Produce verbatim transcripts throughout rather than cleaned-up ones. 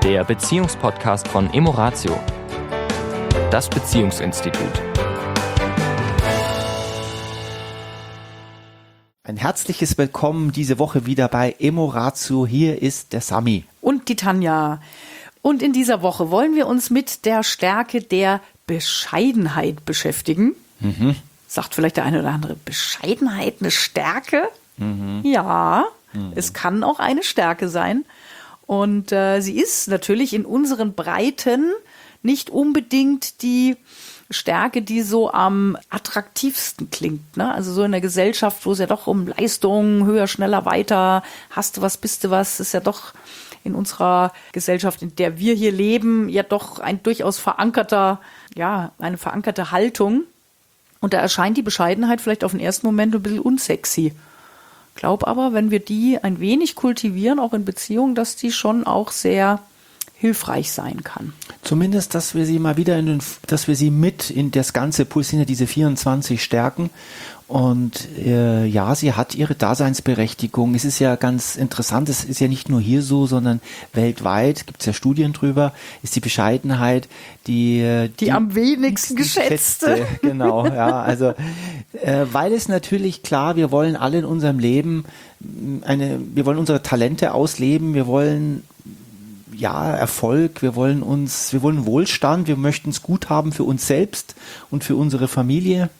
der Beziehungspodcast von Emoratio, das Beziehungsinstitut. Ein herzliches Willkommen diese Woche wieder bei Emoratio. Hier ist der Sami. Und die Tanja. Und in dieser Woche wollen wir uns mit der Stärke der Bescheidenheit beschäftigen. Mhm. Sagt vielleicht der eine oder andere, Bescheidenheit eine Stärke? Mhm. Ja, mhm. Es kann auch eine Stärke sein. Und äh, sie ist natürlich in unseren Breiten nicht unbedingt die Stärke, die so am attraktivsten klingt, ne? Also so in der Gesellschaft, wo es ja doch um Leistung, höher, schneller, weiter, hast du was, bist du was, ist ja doch in unserer Gesellschaft, in der wir hier leben, ja doch ein durchaus verankerter, ja, eine verankerte Haltung. Und da erscheint die Bescheidenheit vielleicht auf den ersten Moment ein bisschen unsexy. Glaub aber, wenn wir die ein wenig kultivieren, auch in Beziehungen, dass die schon auch sehr hilfreich sein kann. Zumindest, dass wir sie mal wieder in den, dass wir sie mit in das ganze Pool sind ja diese vierundzwanzig Stärken. Und äh, ja, sie hat ihre Daseinsberechtigung. Es ist ja ganz interessant, es ist ja nicht nur hier so, sondern weltweit, gibt es ja Studien drüber, ist die Bescheidenheit die... Die, die am wenigsten geschätzte. geschätzte. Genau, ja, also äh, weil es natürlich klar, wir wollen alle in unserem Leben eine, wir wollen unsere Talente ausleben, wir wollen ja, Erfolg, wir wollen uns, wir wollen Wohlstand, wir möchten es gut haben für uns selbst und für unsere Familie.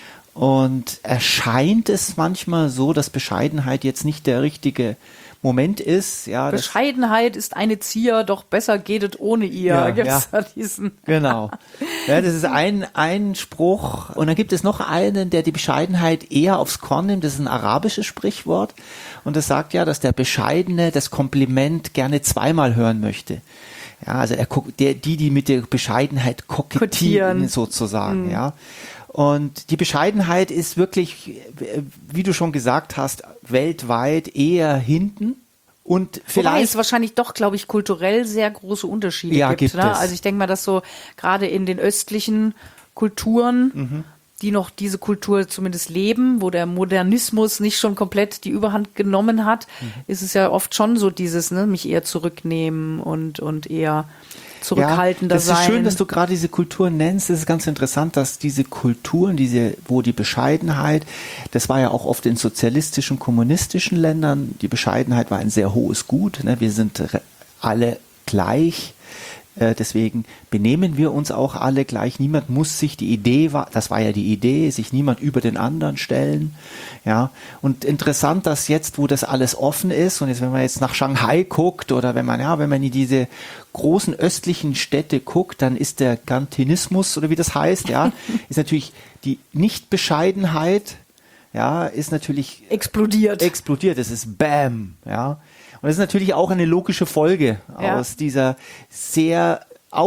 Und erscheint es manchmal so, dass Bescheidenheit jetzt nicht der richtige Moment ist. Ja, Bescheidenheit ist eine Zier, doch besser geht es ohne ihr. Ja, Gibt's ja. da diesen? Genau. Ja, das ist ein, ein Spruch. Und dann gibt es noch einen, der die Bescheidenheit eher aufs Korn nimmt. Das ist ein arabisches Sprichwort. Und das sagt ja, dass der Bescheidene das Kompliment gerne zweimal hören möchte. Ja, also er guckt, der, die, die mit der Bescheidenheit kokettieren, sozusagen, mhm. ja. Und die Bescheidenheit ist wirklich, wie du schon gesagt hast, weltweit eher hinten. Und vielleicht Wobei es wahrscheinlich doch, glaube ich, kulturell sehr große Unterschiede ja, gibt. gibt Ne? es. Also ich denke mal, dass so gerade in den östlichen Kulturen, mhm. die noch diese Kultur zumindest leben, wo der Modernismus nicht schon komplett die Überhand genommen hat, mhm. ist es ja oft schon so dieses, ne, mich eher zurücknehmen und, und eher zurückhaltender ja, sein. Es ist schön, dass du gerade diese Kulturen nennst. Es ist ganz interessant, dass diese Kulturen, diese, wo die Bescheidenheit, das war ja auch oft in sozialistischen, kommunistischen Ländern, die Bescheidenheit war ein sehr hohes Gut. Ne? Wir sind alle gleich. Deswegen benehmen wir uns auch alle gleich. Niemand muss sich die Idee, das war ja die Idee, sich niemand über den anderen stellen. Ja, und interessant, dass jetzt, wo das alles offen ist und jetzt, wenn man jetzt nach Shanghai guckt oder wenn man, ja, wenn man in diese großen östlichen Städte guckt, dann ist der Gantinismus oder wie das heißt, ja, ist natürlich die Nichtbescheidenheit, ja, ist natürlich explodiert. Explodiert. Das ist Bam, ja. Und das ist natürlich auch eine logische Folge ja. aus dieser sehr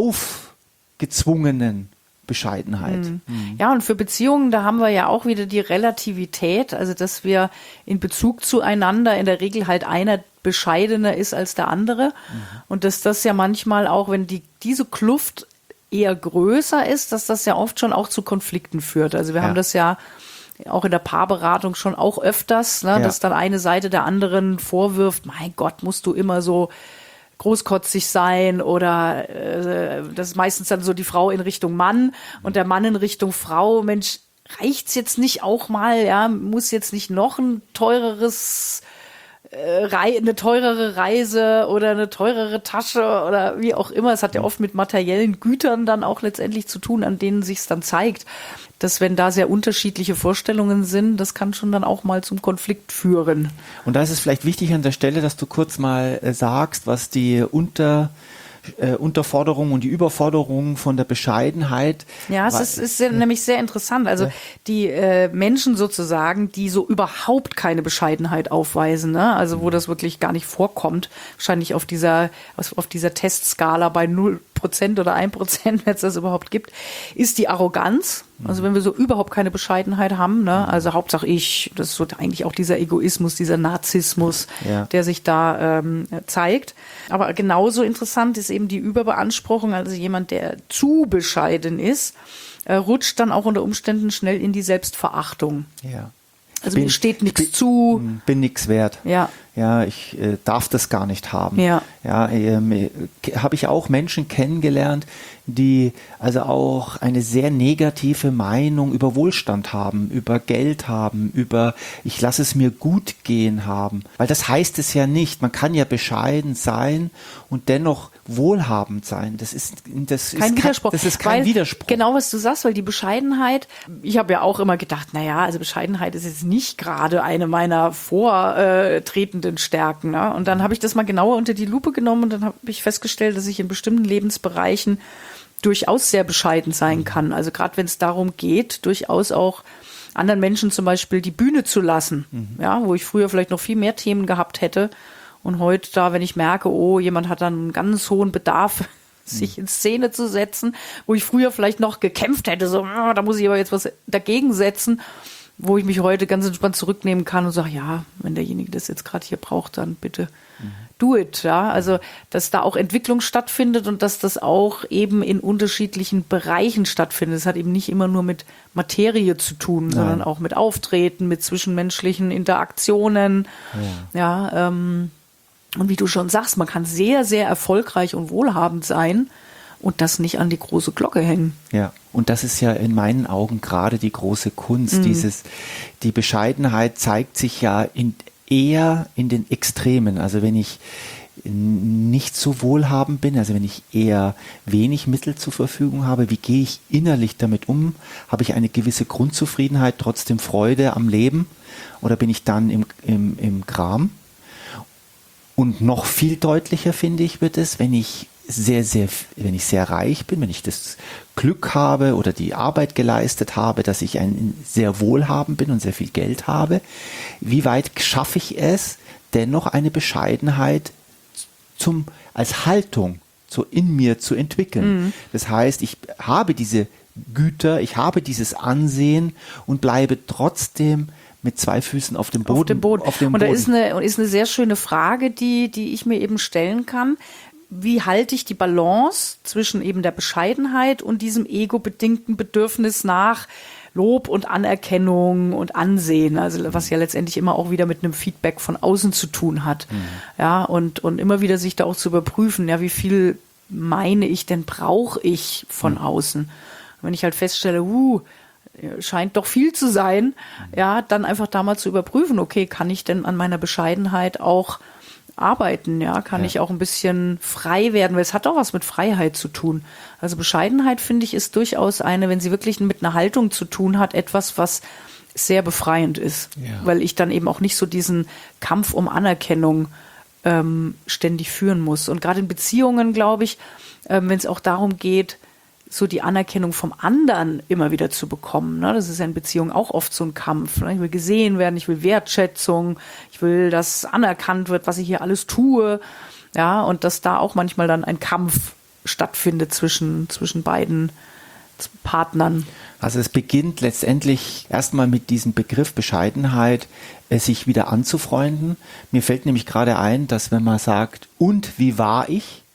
aufgezwungenen Bescheidenheit. Mhm. Mhm. Ja, und für Beziehungen, da haben wir ja auch wieder die Relativität, also dass wir in Bezug zueinander in der Regel halt einer bescheidener ist als der andere. Mhm. Und dass das ja manchmal auch, wenn die diese Kluft eher größer ist, dass das ja oft schon auch zu Konflikten führt. Also wir ja. haben das ja auch in der Paarberatung schon auch öfters, ne, ja. dass dann eine Seite der anderen vorwirft, mein Gott, musst du immer so großkotzig sein oder äh, das ist meistens dann so die Frau in Richtung Mann und der Mann in Richtung Frau. Mensch, reicht's jetzt nicht auch mal, ja, muss jetzt nicht noch ein teureres eine teurere Reise oder eine teurere Tasche oder wie auch immer. Es hat ja oft mit materiellen Gütern dann auch letztendlich zu tun, an denen sich es dann zeigt, dass wenn da sehr unterschiedliche Vorstellungen sind, das kann schon dann auch mal zum Konflikt führen. Und da ist es vielleicht wichtig an der Stelle, dass du kurz mal äh, sagst, was die unter Äh, Unterforderung und die Überforderung von der Bescheidenheit. Ja, es ist, ist sehr, nämlich sehr interessant. Also die äh, Menschen sozusagen, die so überhaupt keine Bescheidenheit aufweisen, ne? Also wo das wirklich gar nicht vorkommt, wahrscheinlich auf dieser auf dieser Testskala bei null Prozent oder ein Prozent, wenn es das überhaupt gibt, ist die Arroganz. Also wenn wir so überhaupt keine Bescheidenheit haben, ne? Also Hauptsache ich, das ist so eigentlich auch dieser Egoismus, dieser Narzissmus, ja. der sich da ähm, zeigt. Aber genauso interessant ist eben die Überbeanspruchung, also jemand, der zu bescheiden ist, äh, rutscht dann auch unter Umständen schnell in die Selbstverachtung. Ja. Also bin, mir steht nichts zu. Bin nix wert. Ja. Ja, ich äh, darf das gar nicht haben. Ja. Ja, ähm, äh, habe ich auch Menschen kennengelernt, die also auch eine sehr negative Meinung über Wohlstand haben, über Geld haben, über ich lasse es mir gut gehen haben. Weil das heißt es ja nicht. Man kann ja bescheiden sein und dennoch wohlhabend sein. Das ist, das Kein ist Widerspruch. Kein, das ist kein weil, Widerspruch. Genau, was du sagst, weil die Bescheidenheit, ich habe ja auch immer gedacht, naja, also Bescheidenheit ist jetzt nicht gerade eine meiner vortretenden Stärken. Ne? Und dann habe ich das mal genauer unter die Lupe genommen und dann habe ich festgestellt, dass ich in bestimmten Lebensbereichen durchaus sehr bescheiden sein kann. Also gerade wenn es darum geht, durchaus auch anderen Menschen zum Beispiel die Bühne zu lassen, mhm. ja, wo ich früher vielleicht noch viel mehr Themen gehabt hätte. Und heute da, wenn ich merke, oh, jemand hat dann einen ganz hohen Bedarf, sich in Szene zu setzen, wo ich früher vielleicht noch gekämpft hätte, so, da muss ich aber jetzt was dagegen setzen, wo ich mich heute ganz entspannt zurücknehmen kann und sage, ja, wenn derjenige das jetzt gerade hier braucht, dann bitte mhm. do it. Ja? Also, dass da auch Entwicklung stattfindet und dass das auch eben in unterschiedlichen Bereichen stattfindet. Es hat eben nicht immer nur mit Materie zu tun, Nein. sondern auch mit Auftreten, mit zwischenmenschlichen Interaktionen. Ja, ja ähm, und wie du schon sagst, man kann sehr, sehr erfolgreich und wohlhabend sein und das nicht an die große Glocke hängen. Ja, und das ist ja in meinen Augen gerade die große Kunst. Mhm. Dieses, die Bescheidenheit zeigt sich ja in, eher in den Extremen. Also wenn ich nicht so wohlhabend bin, also wenn ich eher wenig Mittel zur Verfügung habe, wie gehe ich innerlich damit um? Habe ich eine gewisse Grundzufriedenheit, trotzdem Freude am Leben? Oder bin ich dann im, im, im Gram? Und noch viel deutlicher, finde ich, wird es, wenn ich sehr, sehr, wenn ich sehr reich bin, wenn ich das Glück habe oder die Arbeit geleistet habe, dass ich ein sehr wohlhabend bin und sehr viel Geld habe. Wie weit schaffe ich es, dennoch eine Bescheidenheit zum, als Haltung so in mir zu entwickeln? Mhm. Das heißt, ich habe diese Güter, ich habe dieses Ansehen und bleibe trotzdem mit zwei Füßen auf dem Boden. Auf dem Boden. Auf dem und da Boden. ist eine, ist eine sehr schöne Frage, die, die ich mir eben stellen kann. Wie halte ich die Balance zwischen eben der Bescheidenheit und diesem ego-bedingten Bedürfnis nach Lob und Anerkennung und Ansehen, also was ja letztendlich immer auch wieder mit einem Feedback von außen zu tun hat. Mhm. Ja, und, und immer wieder sich da auch zu überprüfen, ja, wie viel meine ich denn, brauche ich von mhm. außen? Wenn ich halt feststelle, uh, scheint doch viel zu sein, ja, dann einfach da mal zu überprüfen, okay, kann ich denn an meiner Bescheidenheit auch arbeiten, ja, kann ja. ich auch ein bisschen frei werden, weil es hat auch was mit Freiheit zu tun. Also Bescheidenheit, finde ich, ist durchaus eine, wenn sie wirklich mit einer Haltung zu tun hat, etwas, was sehr befreiend ist, ja. weil ich dann eben auch nicht so diesen Kampf um Anerkennung ähm, ständig führen muss. Und gerade in Beziehungen, glaube ich, ähm, wenn es auch darum geht, so die Anerkennung vom anderen immer wieder zu bekommen. Ne? Das ist ja in Beziehungen auch oft so ein Kampf. Ne? Ich will gesehen werden, ich will Wertschätzung, ich will, dass anerkannt wird, was ich hier alles tue. Ja, und dass da auch manchmal dann ein Kampf stattfindet zwischen, zwischen beiden Partnern. Also es beginnt letztendlich erstmal mit diesem Begriff Bescheidenheit, äh, sich wieder anzufreunden. Mir fällt nämlich gerade ein, dass wenn man sagt, und wie war ich?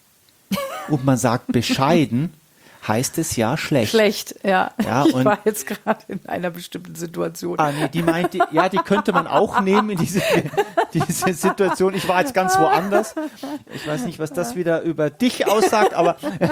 Und man sagt bescheiden, heißt es ja schlecht. Schlecht, ja. ja ich und war jetzt gerade in einer bestimmten Situation. Ah, nee, die meinte, ja, die könnte man auch nehmen in diese, diese Situation. Ich war jetzt ganz woanders. Ich weiß nicht, was das wieder über dich aussagt, aber.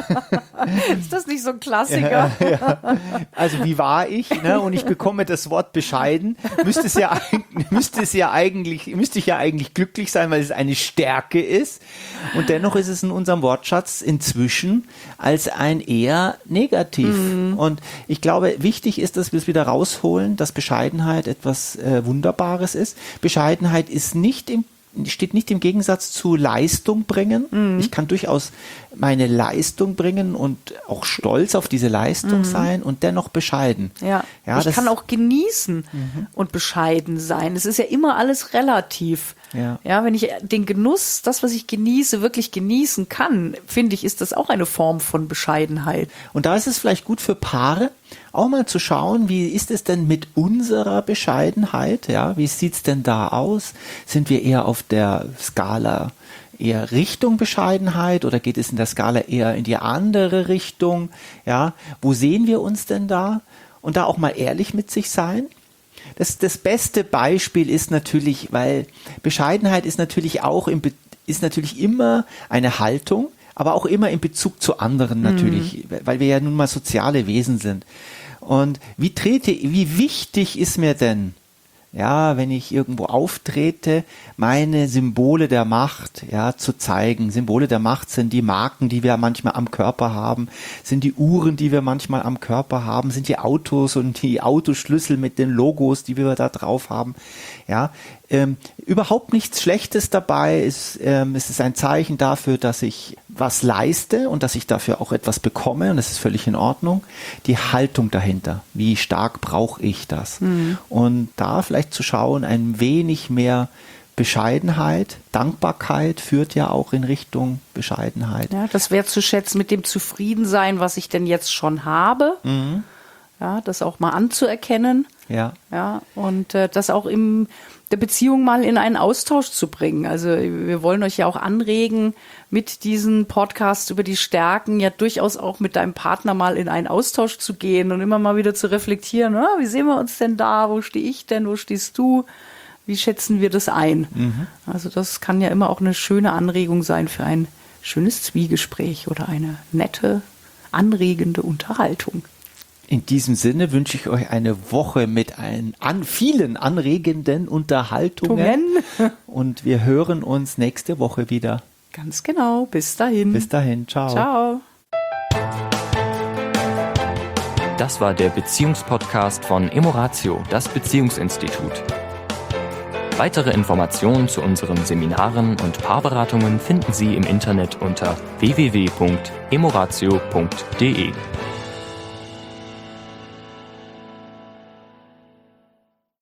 Ist das nicht so ein Klassiker? Ja, ja. Also, wie war ich? Ne? Und ich bekomme das Wort bescheiden. Müsste es ja, müsste es ja eigentlich, müsste ich ja eigentlich glücklich sein, weil es eine Stärke ist. Und dennoch ist es in unserem Wortschatz inzwischen als ein eher negativ. Mhm. Und ich glaube, wichtig ist, dass wir es wieder rausholen, dass Bescheidenheit etwas äh, Wunderbares ist. Bescheidenheit ist nicht im, steht nicht im Gegensatz zu Leistung bringen. Mhm. Ich kann durchaus meine Leistung bringen und auch stolz auf diese Leistung mhm. sein und dennoch bescheiden. Ja, ja ich das kann auch genießen mhm. und bescheiden sein. Es ist ja immer alles relativ. Ja. ja, wenn ich den Genuss, das, was ich genieße, wirklich genießen kann, finde ich, ist das auch eine Form von Bescheidenheit. Und da ist es vielleicht gut für Paare, auch mal zu schauen, wie ist es denn mit unserer Bescheidenheit? Ja, wie sieht's denn da aus? Sind wir eher auf der Skala eher Richtung Bescheidenheit oder geht es in der Skala eher in die andere Richtung? Ja, wo sehen wir uns denn da? Und da auch mal ehrlich mit sich sein. Das, das beste Beispiel ist natürlich, weil Bescheidenheit ist natürlich auch im Be- ist natürlich immer eine Haltung, aber auch immer in Bezug zu anderen natürlich, mhm. weil wir ja nun mal soziale Wesen sind. Und wie trete, wie wichtig ist mir denn, ja, wenn ich irgendwo auftrete, meine Symbole der Macht, ja, zu zeigen. Symbole der Macht sind die Marken, die wir manchmal am Körper haben, sind die Uhren, die wir manchmal am Körper haben, sind die Autos und die Autoschlüssel mit den Logos, die wir da drauf haben. Ja, ähm, überhaupt nichts Schlechtes dabei. Es, ähm, es ist ein Zeichen dafür, dass ich was leiste und dass ich dafür auch etwas bekomme, und das ist völlig in Ordnung. Die Haltung dahinter, wie stark brauche ich das? Mhm. Und da vielleicht zu schauen, ein wenig mehr Bescheidenheit, Dankbarkeit führt ja auch in Richtung Bescheidenheit. Ja, das wertzuschätzen, mit dem Zufriedensein, was ich denn jetzt schon habe. Mhm. Ja, das auch mal anzuerkennen. Ja. Ja, und äh, das auch in der Beziehung mal in einen Austausch zu bringen. Also wir wollen euch ja auch anregen, mit diesen Podcasts über die Stärken ja durchaus auch mit deinem Partner mal in einen Austausch zu gehen und immer mal wieder zu reflektieren, ah, wie sehen wir uns denn da, wo stehe ich denn, wo stehst du, wie schätzen wir das ein? Mhm. Also das kann ja immer auch eine schöne Anregung sein für ein schönes Zwiegespräch oder eine nette, anregende Unterhaltung. In diesem Sinne wünsche ich euch eine Woche mit ein, an vielen anregenden Unterhaltungen. Und wir hören uns nächste Woche wieder. Ganz genau. Bis dahin. Bis dahin. Ciao. Ciao. Das war der Beziehungspodcast von Emoratio, das Beziehungsinstitut. Weitere Informationen zu unseren Seminaren und Paarberatungen finden Sie im Internet unter w w w punkt emoratio punkt d e.